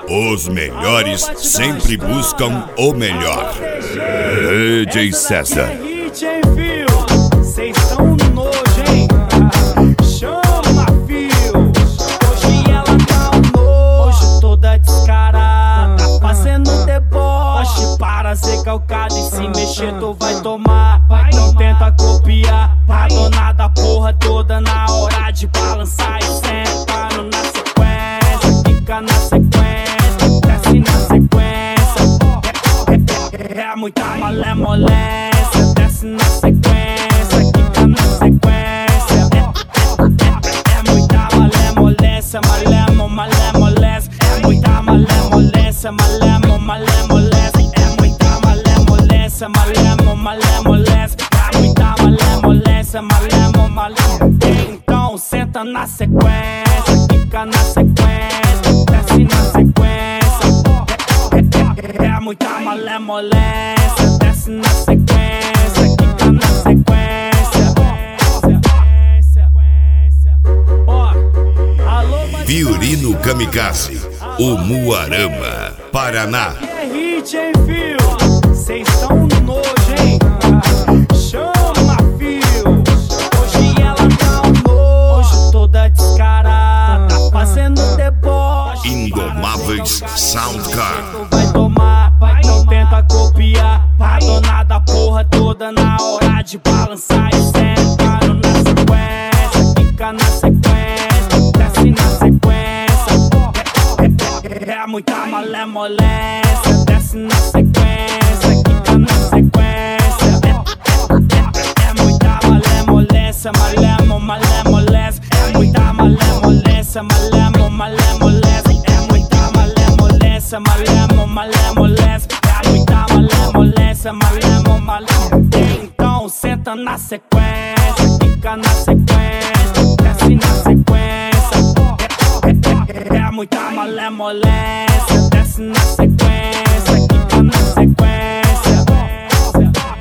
Os melhores sempre buscam o melhor. DJ César. Cês tão no nojo, hein? Chama, fio. Hoje ela tá um nojo, toda descarada, fazendo deboche para ser calcada. E se mexer tu vai tomar. Não tenta copiar, a dona da porra toda na hora de balançar e sentando na sequência. Fica na sequência, desce na sequência. É muita malemolência, desce na sequência, fica na sequência. É muita malemolência, malemolência. É muita malemolência, malemolência. É muita malemolência, malemolência. É muita malemolência, malemolência. Então senta na sequência, fica na sequência, desce na sequência. É muita malemolência, desce na sequência, fica na sequência. Fiorino Kamikaze, o Muarama, Paraná. É hit, hein, fio? Cês tão no nojo, hein? Chama, fio. Hoje ela tá um nojo, toda descarada, fazendo deboche. Indomáveis Soundcar. Vai tomar, não tenta copiar, a dona da porra toda na hora de balançar e sentando na sequência. Fica na sequência, desce na sequência. É muita malemolência, desce na sequência, fica na sequência. É muita malemolência, malemolência. É muita malemolência, malemolência. É muita malemolência, malemolência. É muita malemolência, malemolência. Então senta na sequência, fica na sequência, desce na sequência. É muita malemolência, desce na sequência.